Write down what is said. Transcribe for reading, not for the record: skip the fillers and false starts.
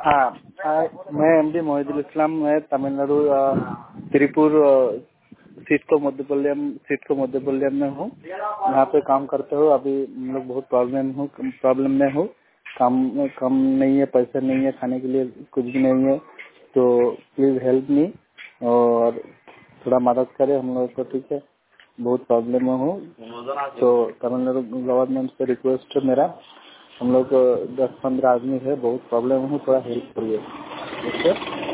हाँ, मैं एमडी मोहिदुल इस्लाम, मैं तमिलनाडु त्रिपुर सिटको मध्यपल्लम में हूँ। यहाँ पे काम करते हो। अभी हम लोग बहुत प्रॉब्लम में हूँ। काम कम नहीं है, पैसे नहीं है, खाने के लिए कुछ भी नहीं है, तो प्लीज हेल्प मी और थोड़ा मदद करें हम लोग को, ठीक है। बहुत प्रॉब्लम में हूँ, तो तमिलनाडु गवर्नमेंट से रिक्वेस्ट है मेरा। हम लोग 10-15 आदमी है, बहुत प्रॉब्लम है, थोड़ा हेल्प करिए, ठीक है।